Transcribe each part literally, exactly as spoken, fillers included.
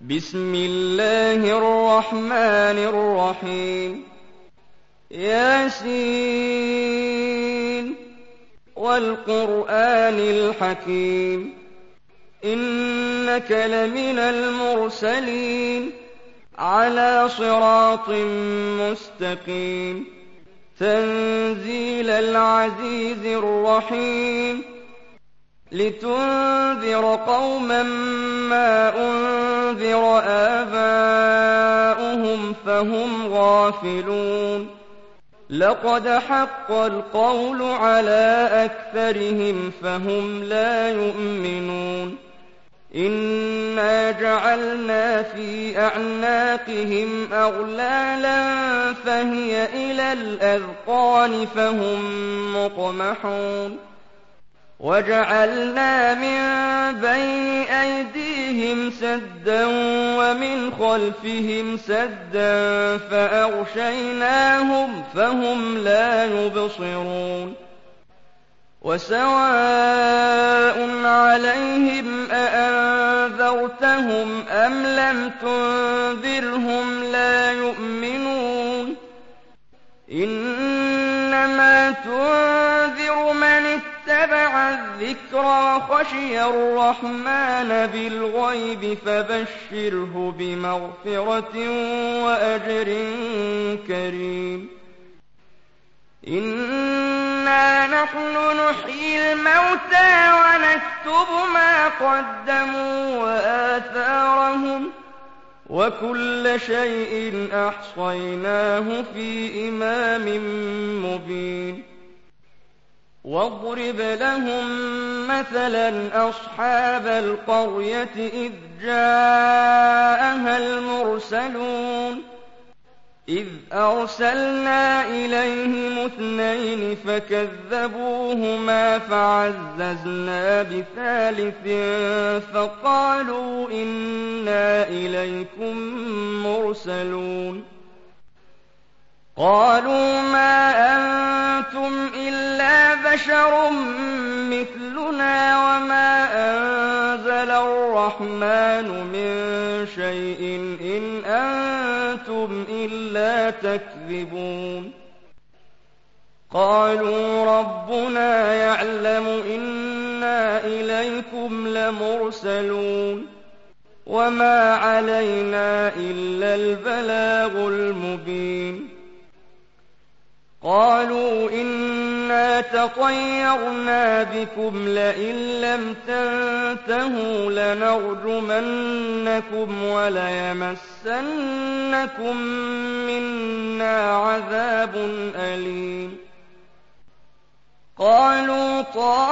بسم الله الرحمن الرحيم ياسين والقرآن الحكيم إنك لمن المرسلين على صراط مستقيم تنزيل العزيز الرحيم لتنذر قوما ما أنذر آباؤهم فهم غافلون لقد حق القول على أكثرهم فهم لا يؤمنون إنا جعلنا في أعناقهم أغلالا فهي إلى الأذقان فهم مقمحون وجعلنا من بين أيديهم سدا ومن خلفهم سدا فأغشيناهم فهم لا يبصرون وسواء عليهم أأنذرتهم أم لم تنذرهم لا يؤمنون إنما تنذر من اتبع الذكر وخشي الرحمن بالغيب فبشره بمغفرة وأجر كريم إنا نحن نحيي الموتى ونكتب ما قدموا وآثارهم وكل شيء أحصيناه في إمام مبين واضرب لهم مثلا أصحاب القرية إذ جاءها المرسلون إذ أرسلنا إليهم اثنين فكذبوهما فعززنا بثالث فقالوا إنا إليكم مرسلون قالوا ما أنتم إلا بشر مثلنا وما أنزل الرحمن من شيء إن أنتم إلا تكذبون قالوا ربنا يعلم إنا إليكم لمرسلون وما علينا إلا البلاغ المبين قالوا إنا تطيرنا بكم لئن لم تنتهوا لنرجمنكم وليمسنكم منا عذاب أليم قالوا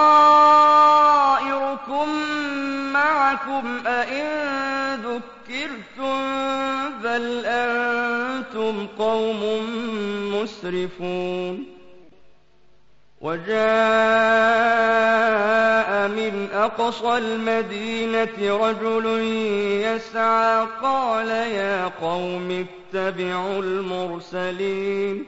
طائركم معكم أئن ذكرتم بل أنتم قوم مسرفون وجاء من أقصى المدينة رجل يسعى قال يا قوم اتبعوا المرسلين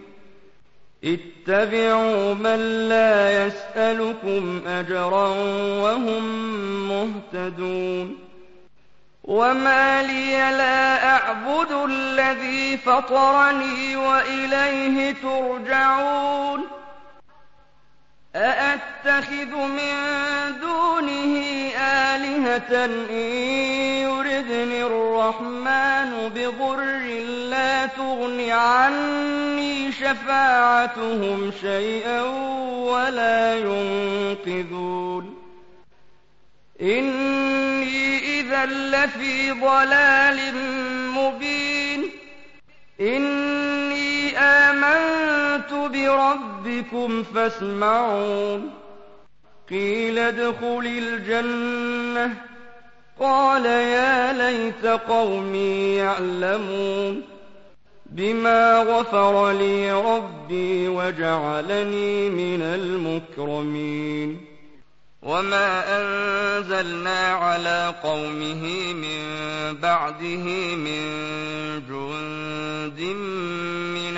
اتبعوا من لا يسألكم أجرا وهم مهتدون وما لي لا أعبد الذي فطرني وإليه ترجعون أأتخذ من دونه آلهة إن يردني الرحمن بضر لا تغن عني شفاعتهم شيئا ولا ينقذون إني إذا لفي ضلال مبين إني آمنت بربكم فاسمعون قيل ادخل الجنة قال يا ليت قومي يعلمون بما غفر لي ربي وجعلني من المكرمين وما أنزلنا على قومه من بعده من جند من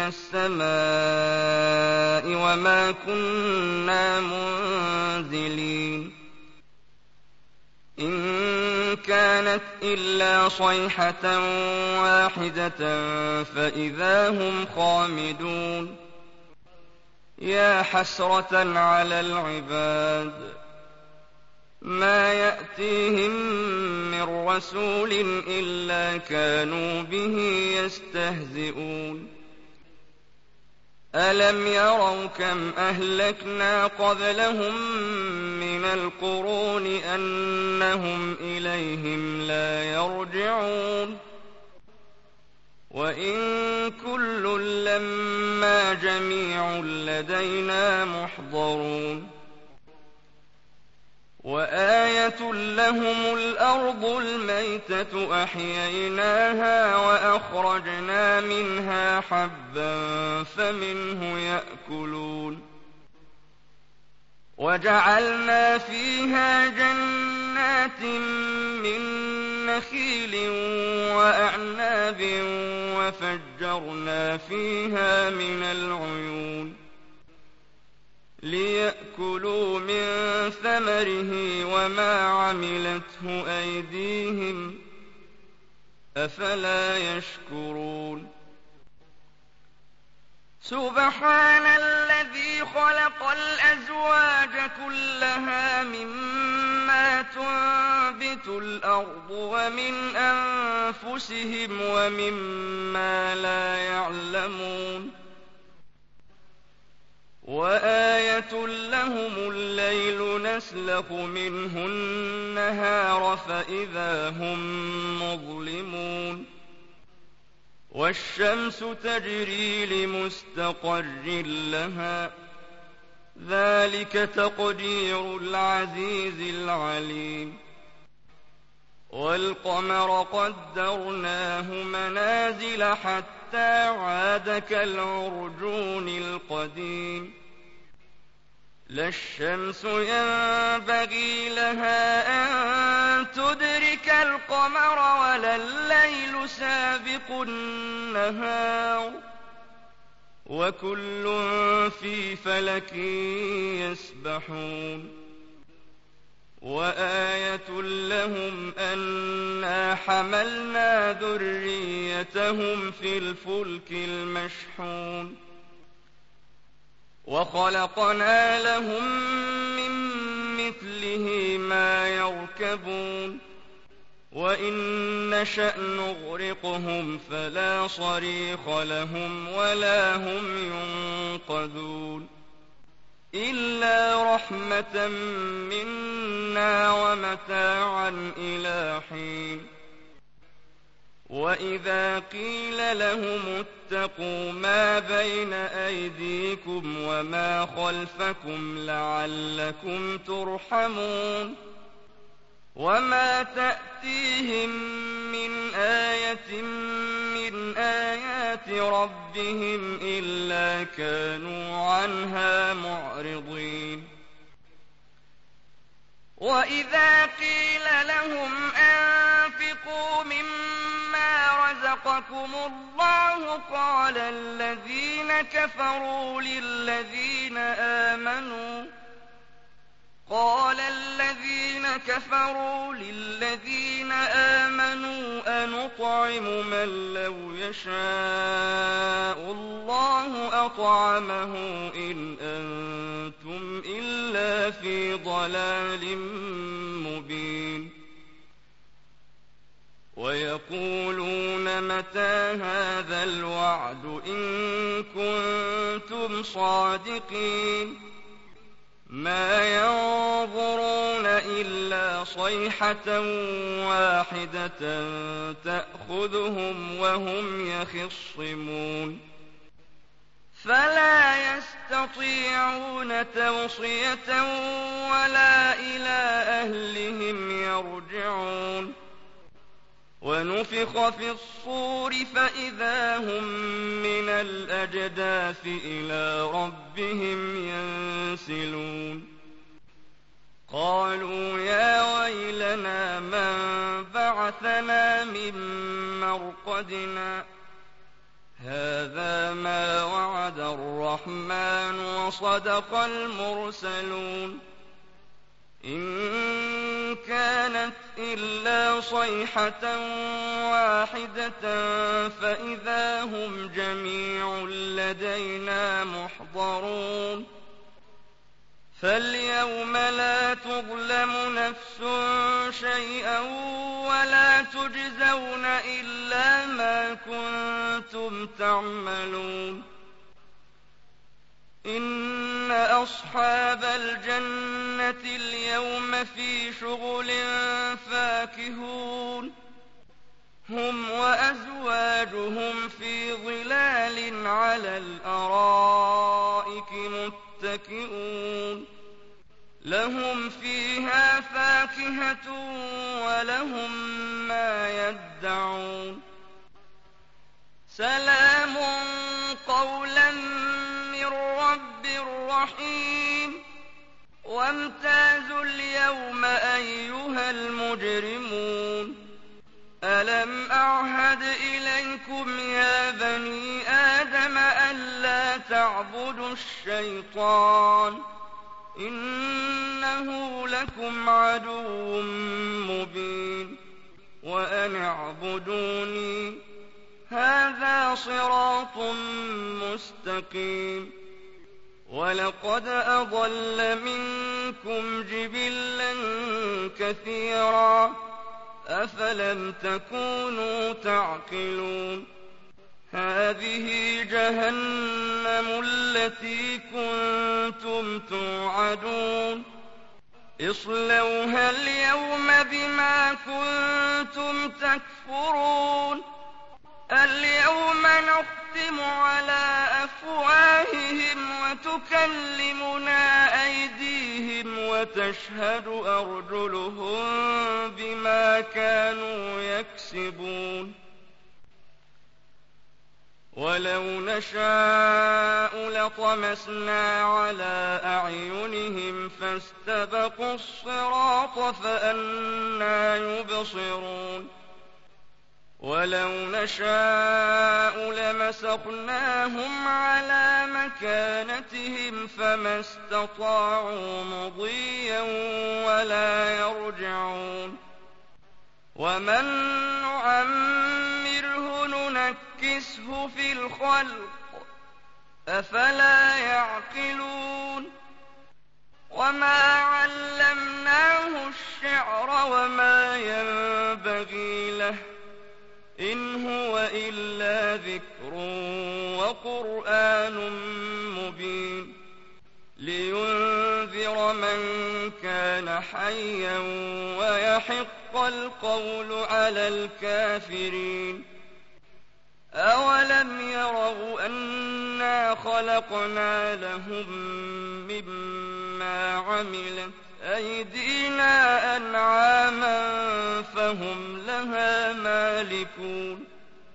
السماء وما كنا منزلين إن كانت إلا صيحة واحدة فإذا هم خامدون يا حسرة على العباد ما يأتيهم من رسول إلا كانوا به يستهزئون ألم يروا كم أهلكنا قبلهم من القرون أنهم إليهم لا يرجعون وإن كل لما جميع لدينا محضرون وآية لهم الأرض الميتة أحييناها وأخرجنا منها حبا فمنه يأكلون وجعلنا فيها جنات من نخيل وأعناب وفجرنا فيها من العيون ليأكلوا من ثمره وما عملته أيديهم أفلا يشكرون سبحان الذي خلق الأزواج كلها مما تنبت الأرض ومن أنفسهم ومما لا يعلمون وآية لهم الليل نسلخ منه النهار فإذا هم مظلمون والشمس تجري لمستقر لها ذلك تقدير العزيز العليم والقمر قدرناه منازل حتى عاد كالعرجون القديم لا الشمس ينبغي لها أن تدرك القمر ولا الليل سابق النهار وكل في فلك يسبحون وآية لهم أنا حملنا ذريتهم في الفلك المشحون وخلقنا لهم من مثله ما يركبون وإن نشأ نغرقهم فلا صريخ لهم ولا هم ينقذون إلا رحمة منا ومتاعا إلى حين وإذا قيل لهم اتقوا ما بين أيديكم وما خلفكم لعلكم ترحمون وما تأتيهم من آية من آيات ربهم إلا كانوا عنها معرضين وإذا قيل لهم أنفقوا مما رزقكم الله قال الذين كفروا للذين آمنوا قال الذين كفروا للذين آمنوا أنطعم من لو يشاء الله أطعمه إن أنتم إلا في ضلال مبين ويقولون متى هذا الوعد إن كنتم صادقين ما ينظرون إلا صيحة واحدة تأخذهم وهم يخصمون فلا يستطيعون توصية ولا إلى أهلهم يرجعون ونفخ في الصور فإذا هم من الأجداث إلى ربهم ينسلون قالوا يا ويلنا من بعثنا من مرقدنا هذا ما وعد الرحمن وصدق المرسلون إن كانت إلا صيحة واحدة فإذا هم جميع لدينا محضرون فاليوم لا تظلم نفس شيئا ولا تجزون إلا ما كنتم تعملون إن أصحاب الجنة اليوم في شغل فاكهون هم وأزواجهم في ظلال على الأرائك متكئون لهم فيها فاكهة ولهم ما يدعون سلام قولا من رب رحيم وامتازوا اليوم أيها المجرمون ألم أعهد إليكم يا بني آدم ألا تعبدوا الشيطان إنه لكم عدو مبين وأن اعبدوني هذا صراط مستقيم ولقد أضل منكم جبلا كثيرا أفلم تكونوا تعقلون هذه جهنم التي كنتم توعدون اصلوها اليوم بما كنتم تكفرون اليوم نختم على أفواههم وتكلمنا أيديهم وتشهد أرجلهم بما كانوا يكسبون ولو نشاء لطمسنا على أعينهم فاستبقوا الصراط فأنى يبصرون ولو نشاء لمسخناهم على مكانتهم فما استطاعوا مضيا ولا يرجعون ومن نعمره ننكسه في الخلق أفلا يعقلون وما علمناه الشعر وما ينبغي له إن هو إلا ذكر وقرآن مبين لينذر من كان حيا ويحق القول على الكافرين أولم يروا أنا خلقنا لهم مما عملت أيدينا أنعاما فهم لها مالكون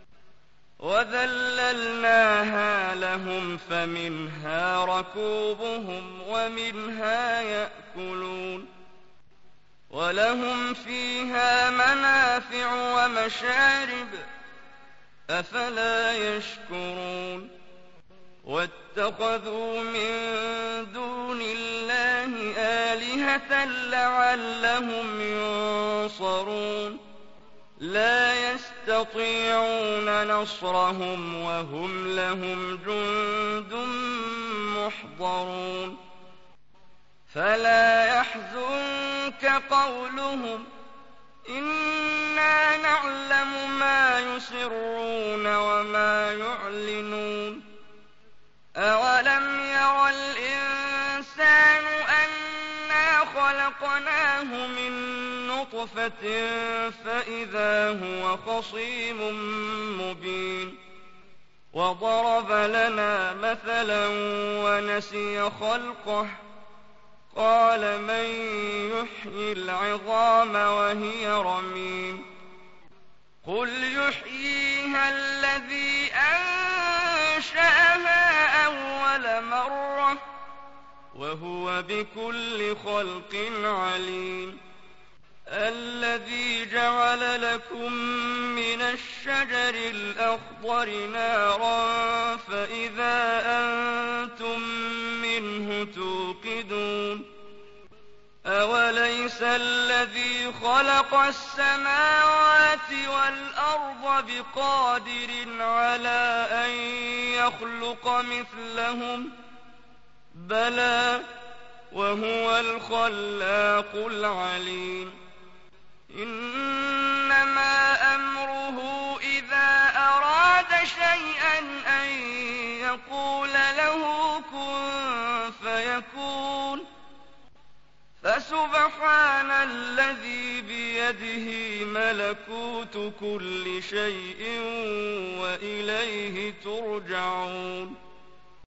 وذللناها لهم فمنها ركوبهم ومنها يأكلون ولهم فيها منافع ومشارب أفلا يشكرون واتخذوا من دون الله آلهة لعلهم ينصرون لا يستطيعون نصرهم وهم لهم جند محضرون فلا يحزنك قولهم إنا نعلم ما يسرون وما يعلنون أولم ير الإنسان أنا خلقناه من نطفة فإذا هو خصيم مبين وضرب لنا مثلا ونسي خلقه قال من يحيي العظام وهي رميم قل يحييها الذي أنشأها أول مرة وهو بكل خلق عليم الذي جعل لكم من الشجر الأخضر نارا فإذا أنتم منه توقدون أوليس أليس الذي خلق السماوات والأرض بقادر على أن يخلق مثلهم بلى وهو الخلاق العليم إنما أمره إذا أراد شيئا أن يقول له كن فيكون فسبحان الذي بيده ملكوت كل شيء وإليه ترجعون